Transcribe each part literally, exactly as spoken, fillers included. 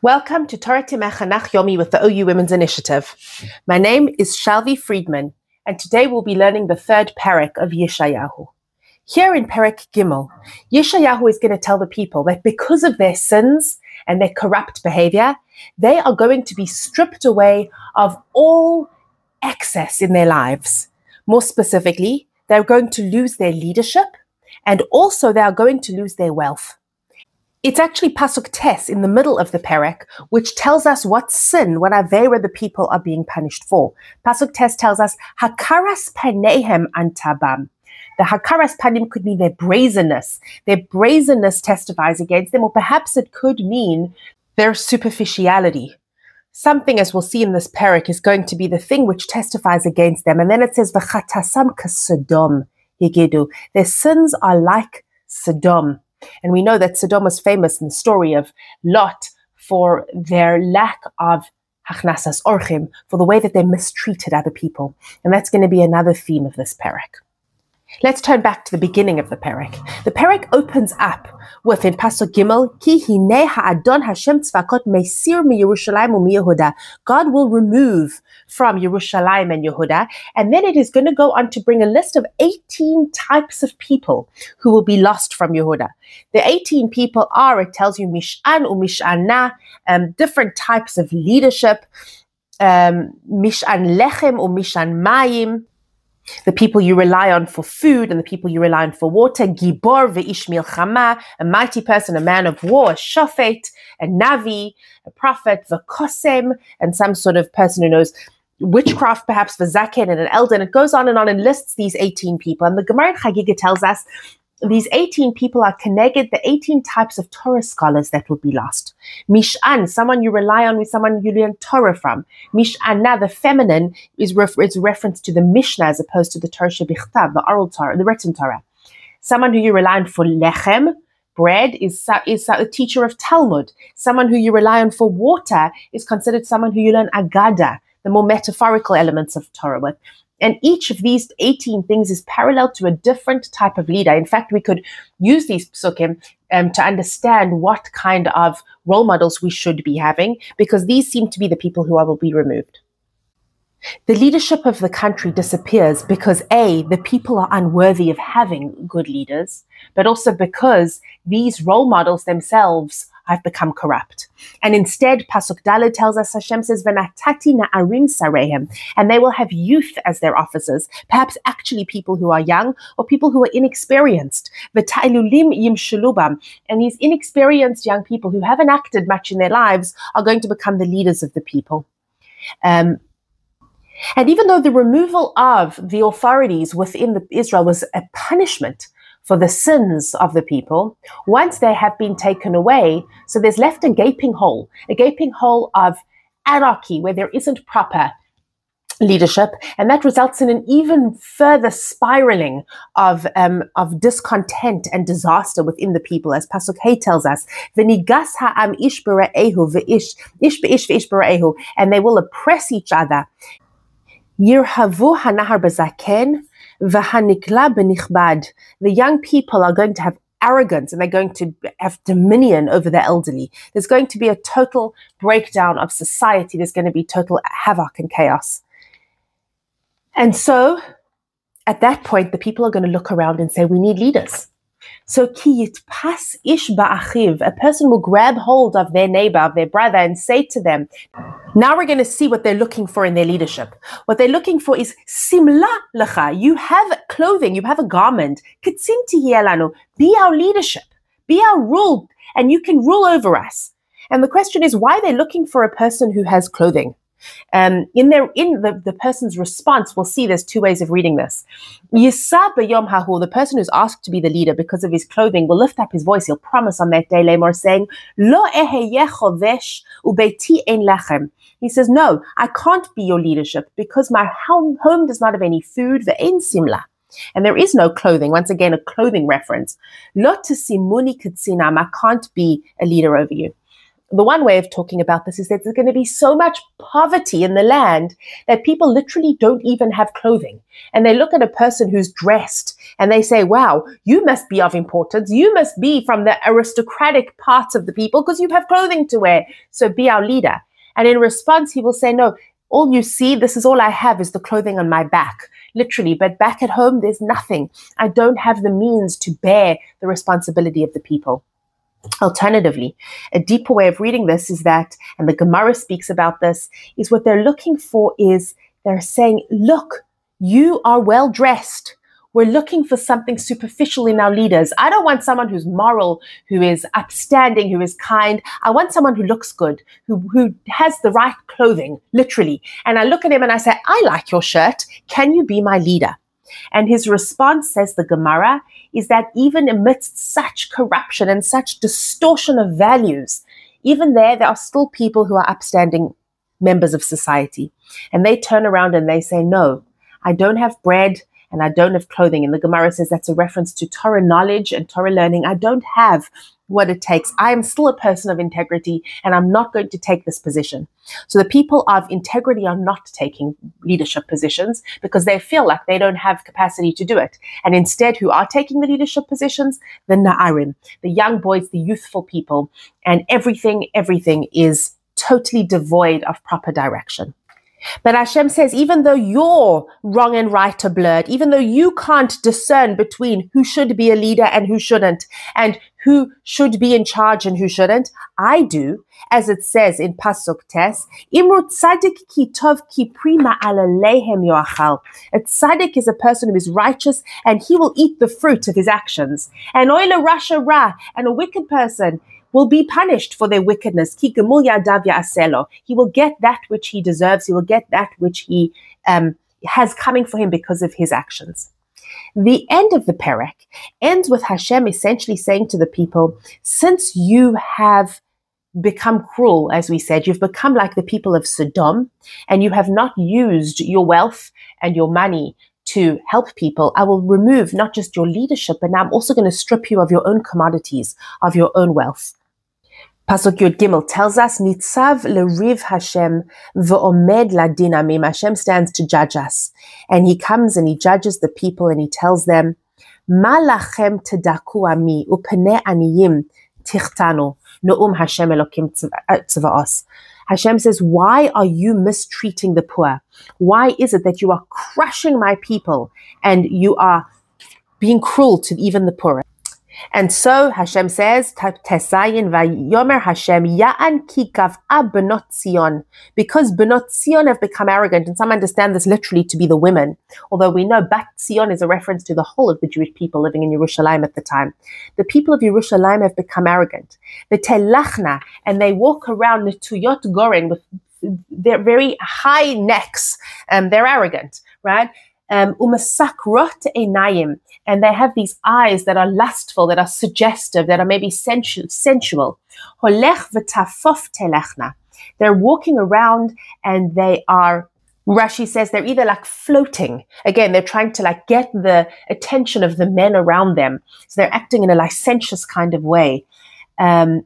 Welcome to Torah Timechanach Yomi with the O U Women's Initiative. My name is Shalvi Friedman, and today we'll be learning the third parak of Yeshayahu. Here in Parak Gimel, Yeshayahu is going to tell the people that because of their sins and their corrupt behavior, they are going to be stripped away of all excess in their lives. More specifically, they're going to lose their leadership, and also they are going to lose their wealth. It's actually Pasuk Tes in the middle of the parak, which tells us what sin, what avera the people are being punished for. Pasuk Tes tells us, Hakaras panehem antabam. The Hakaras panim could mean their brazenness. Their brazenness testifies against them, or perhaps it could mean their superficiality. Something, as we'll see in this parak, is going to be the thing which testifies against them. And then it says, V'chatasam kasodom yigidu. Their sins are like Sodom. And we know that Sodom was famous in the story of Lot for their lack of hachnasas orchim, for the way that they mistreated other people. And that's going to be another theme of this parak. Let's turn back to the beginning of the parak. The parak opens up with in Pasuk Gimel, Ki hinei ha'adon Hashem tzvakot meisir mi Yerushalayim u'mi Yehuda. God will remove from Yerushalayim and Yehuda, and then it is going to go on to bring a list of eighteen types of people who will be lost from Yehuda. The eighteen people are, it tells you, Mish'an u'Mish'ana, um, different types of leadership, um, Mish'an lechem u'Mish'an mayim, the people you rely on for food and the people you rely on for water, Gibor ve'ish milchama, a mighty person, a man of war, a shofet, a navi, a prophet, v'kosem, and some sort of person who knows witchcraft, perhaps v'zaken, and an elder, and it goes on and on and lists these eighteen people. And the Gemara in Chagiga tells us these eighteen people are connected, the eighteen types of Torah scholars that will be lost. Mish'an, someone you rely on with someone you learn Torah from. Mish'ana, the feminine, is, ref- is reference to the Mishnah as opposed to the Torah shebichtav, the oral Torah, the written Torah. Someone who you rely on for lechem, bread, is, is a teacher of Talmud. Someone who you rely on for water is considered someone who you learn Agada, the more metaphorical elements of Torah with. And each of these eighteen things is parallel to a different type of leader. In fact, we could use these psukim um, to understand what kind of role models we should be having, because these seem to be the people who are, will be removed. The leadership of the country disappears because A, the people are unworthy of having good leaders, but also because these role models themselves have become corrupt. And instead, Pasuk Daled tells us, Hashem says, V'natati na'arim sarehem, and they will have youth as their officers, perhaps actually people who are young or people who are inexperienced. V'ta'ilulim yimshulubam, and these inexperienced young people who haven't acted much in their lives are going to become the leaders of the people. Um, and even though the removal of the authorities within the Israel was a punishment for the sins of the people, once they have been taken away, so there's left a gaping hole, a gaping hole of anarchy where there isn't proper leadership, and that results in an even further spiraling of um, of discontent and disaster within the people, as Pasuk Hay tells us, "V'nigas ha'am ish b'ra'ehu v'ish ish b'ish v'ish b'ra'ehu," and they will oppress each other. Yirhavu hanahar b'zaken. The young people are going to have arrogance and they're going to have dominion over the elderly. There's going to be a total breakdown of society. There's going to be total havoc and chaos. And so at that point, the people are going to look around and say, we need leaders. So ki yitpas ish ba'achiv, a person will grab hold of their neighbor, of their brother, and say to them, now we're going to see what they're looking for in their leadership. What they're looking for is simla lecha. You have clothing, you have a garment. Kitzinti hielanu. Be our leadership. Be our rule, and you can rule over us. And the question is why they're looking for a person who has clothing. Um, in their in the, the person's response, we'll see there's two ways of reading this. Yisa b'yom hahu, the person who's asked to be the leader because of his clothing will lift up his voice. He'll promise on that day, Lemor, saying, Lo eheyeh chovesh ubeiti ein lachem. He says, no, I can't be your leadership because my home, home does not have any food, ve'ein simla. And there is no clothing. Once again, a clothing reference. Lo tesimuni kitzinam, I can't be a leader over you. the one way of talking about this is that there's going to be so much poverty in the land that people literally don't even have clothing. And they look at a person who's dressed and they say, wow, you must be of importance. You must be from the aristocratic parts of the people because you have clothing to wear. So be our leader. And in response, he will say, no, all you see, this is all I have is the clothing on my back, literally. But back at home, there's nothing. I don't have the means to bear the responsibility of the people. Alternatively, a deeper way of reading this is that, and the Gemara speaks about this, is what they're looking for is they're saying, look, you are well dressed. We're looking for something superficial in our leaders. I don't want someone who's moral, who is upstanding, who is kind. I want someone who looks good, who, who has the right clothing, literally. And I look at him and I say, I like your shirt. Can you be my leader? And his response, says the Gemara, is that even amidst such corruption and such distortion of values, even there, there are still people who are upstanding members of society. And they turn around and they say, no, I don't have bread and I don't have clothing. And the Gemara says that's a reference to Torah knowledge and Torah learning. I don't have what it takes. I am still a person of integrity and I'm not going to take this position. So the people of integrity are not taking leadership positions because they feel like they don't have capacity to do it. And instead, who are taking the leadership positions? The Na'arim, the young boys, the youthful people. And everything, everything is totally devoid of proper direction. But Hashem says, even though your wrong and right are blurred, even though you can't discern between who should be a leader and who shouldn't, and who should be in charge and who shouldn't, I do, as it says in Pasuk Tes, Imru tzadik ki tov ki prima alalehem yoachal. A tzadik is a person who is righteous and he will eat the fruit of his actions. And oila rasha ra, and a wicked person will be punished for their wickedness. Ki gemul yadav ya'aselo. He will get that which he deserves. He will get that which he um, has coming for him because of his actions. The end of the Perek ends with Hashem essentially saying to the people, since you have become cruel, as we said, you've become like the people of Sodom, and you have not used your wealth and your money to help people, I will remove not just your leadership, but now I'm also going to strip you of your own commodities, of your own wealth. Pasuk Yud Gimel tells us, Nitzav leriv Hashem v'omed ladin amim. Hashem stands to judge us. And he comes and he judges the people and he tells them, Ma lachem tedaku ami upene aniyim tichtanu no'um Hashem Elokim tzvaos. Hashem says, why are you mistreating the poor? Why is it that you are crushing my people and you are being cruel to even the poor? And so Hashem says, Tesayin vayomer Hashem ya'an ki kav'a benot Zion, because benot Zion have become arrogant, and some understand this literally to be the women, although we know Bat Zion is a reference to the whole of the Jewish people living in Yerushalayim at the time. The people of Yerushalayim have become arrogant. The telachna, and they walk around netuyot goren with their very high necks, and um, they're arrogant, right? Um, umasakrot einayim, and they have these eyes that are lustful, that are suggestive, that are maybe sensual. sensual. Holech v'tafof telechna. They're walking around and they are, Rashi says, they're either like floating. Again, they're trying to like get the attention of the men around them. So they're acting in a licentious kind of way. Um,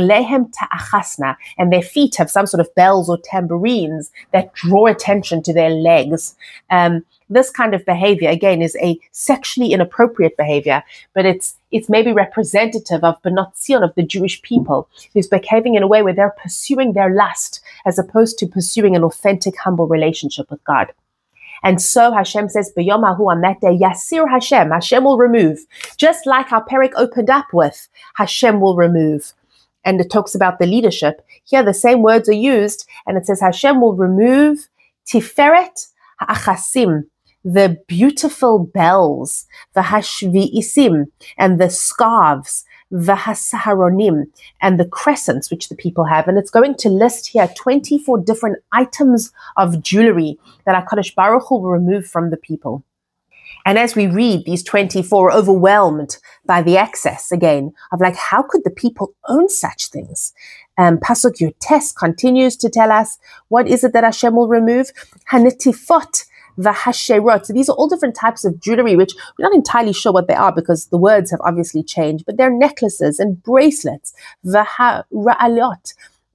ta'achasna, and their feet have some sort of bells or tambourines that draw attention to their legs. Um, this kind of behavior, again, is a sexually inappropriate behavior, but it's it's maybe representative of Benot Zion, of the Jewish people, who's behaving in a way where they're pursuing their lust as opposed to pursuing an authentic, humble relationship with God. And so Hashem says, B'yom hahu on that day, Yasir Hashem, Hashem will remove. Just like our Perek opened up with, Hashem will remove. And it talks about the leadership. Here the same words are used, and it says Hashem will remove Tiferet ha'achasim, the beautiful bells, the hashvi'isim, and the scarves, the hasaharonim, and the crescents which the people have. And it's going to list here twenty-four different items of jewelry that HaKadosh Baruch Hu will remove from the people. And as we read these twenty-four, we're overwhelmed by the excess, again, of like, how could the people own such things? Um, Pasuk Yotes continues to tell us, what is it that Hashem will remove? Hanetifot v'hasherot. So these are all different types of jewelry, which we're not entirely sure what they are because the words have obviously changed, but they're necklaces and bracelets. V'hara'alot.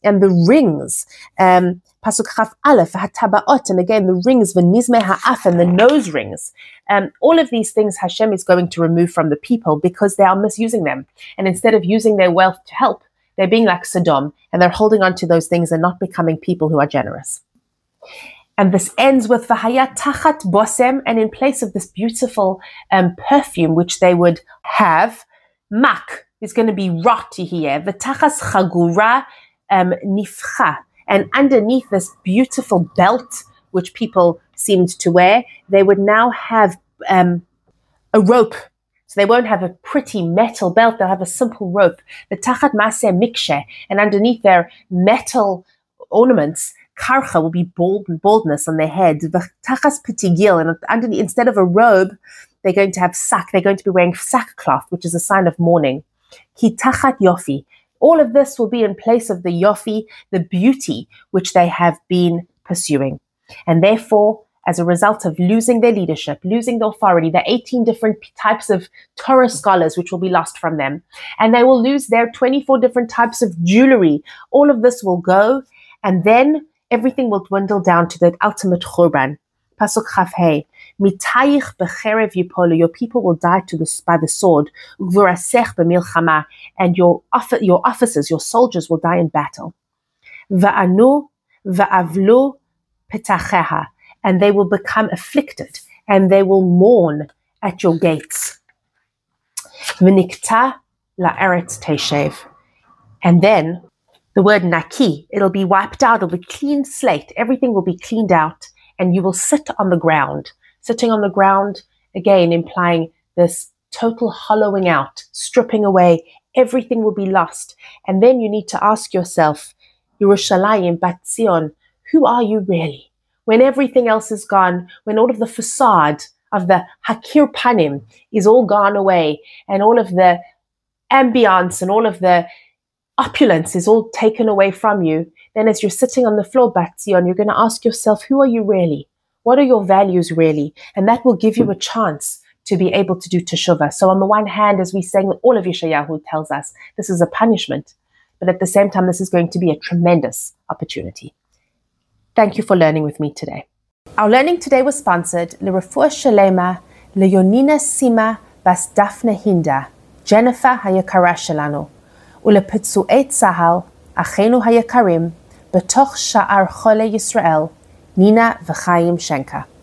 and the rings, um, Pasuk Chaf Aleph, Hatabaot, and again the rings, V'nizme Ha'af, and the nose rings. Um, all of these things Hashem is going to remove from the people because they are misusing them. And instead of using their wealth to help, they're being like Sodom, and they're holding on to those things and not becoming people who are generous. And this ends with V'haya Tachat Bosem, and in place of this beautiful um, perfume which they would have, Mak is going to be rot here. V'tachas Chagura um, Nifcha. And underneath this beautiful belt, which people seemed to wear, they would now have um, a rope. So they won't have a pretty metal belt, they'll have a simple rope. The tachat maseh mikshe, and underneath their metal ornaments, karcha will be bald baldness on their head. The tachas pitigil, and underneath, instead of a robe, they're going to have sack. They're going to be wearing sackcloth, which is a sign of mourning. Ki tachat yofi. All of this will be in place of the yofi, the beauty, which they have been pursuing. And therefore, as a result of losing their leadership, losing the authority, the eighteen different types of Torah scholars, which will be lost from them, and they will lose their twenty-four different types of jewelry, all of this will go, and then everything will dwindle down to the ultimate churban. Pasuk Chaf Hey, mitayich becherev yipolu, your people will die to the, by the sword, ugvurasech b'milchama, and your your officers, your soldiers will die in battle. Va'anu va'avlu petacheha, and they will become afflicted, and they will mourn at your gates. V'nikta la'eretz teshev, and then the word naki, it'll be wiped out, it'll be clean slate, everything will be cleaned out, and you will sit on the ground. Sitting on the ground, again, implying this total hollowing out, stripping away, everything will be lost. And then you need to ask yourself, Yerushalayim Bat Zion, who are you really? When everything else is gone, when all of the facade of the Hakir Panim is all gone away, and all of the ambience and all of the opulence is all taken away from you, then as you're sitting on the floor, Bat Zion, you're going to ask yourself, who are you really? What are your values really? And that will give you a chance to be able to do teshuvah. So on the one hand, as we sang, all of Yeshayahu tells us, this is a punishment, but at the same time, this is going to be a tremendous opportunity. Thank you for learning with me today. Our learning today was sponsored L'Refuah Shalema, Leonina Sima Bas Daphne Hinda, Jennifer Hayakara Shelano, Ulepetsu'et Sahal, Achenu Hayakarim, Betoch Sha'ar Chole Yisrael, Nina V'chaim Shenka.